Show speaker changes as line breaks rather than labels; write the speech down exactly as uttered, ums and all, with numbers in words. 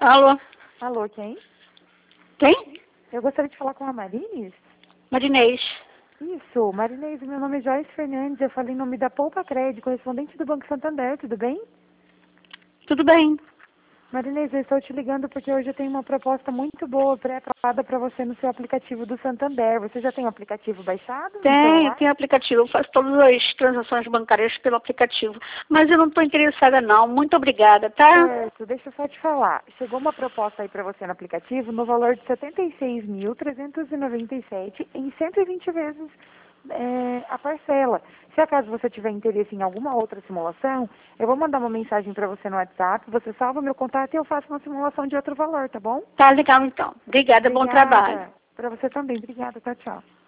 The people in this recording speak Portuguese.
Alô?
Alô, quem?
Quem?
Eu gostaria de falar com a Marines.
Marinês.
Isso, Marinês, meu nome é Joyce Fernandes, eu falei em nome da Poupa Crédito, correspondente do Banco Santander, tudo bem?
Tudo bem?
Marinês, eu estou te ligando porque hoje eu tenho uma proposta muito boa pré-aprovada para você no seu aplicativo do Santander. Você já tem o aplicativo baixado no
Tem,
celular?
tem aplicativo. Eu faço todas as transações bancárias pelo aplicativo. Mas eu não estou interessada não. Muito obrigada, tá?
Certo, deixa eu só te falar. Chegou uma proposta aí para você no aplicativo no valor de setenta e seis mil trezentos e noventa e sete em cento e vinte vezes é, a parcela. Se acaso você tiver interesse em alguma outra simulação, eu vou mandar uma mensagem para você no WhatsApp, você salva meu contato e eu faço uma simulação de outro valor, tá bom?
Tá legal então. Obrigada, bom trabalho.
Para você também. Obrigada, tchau, tchau.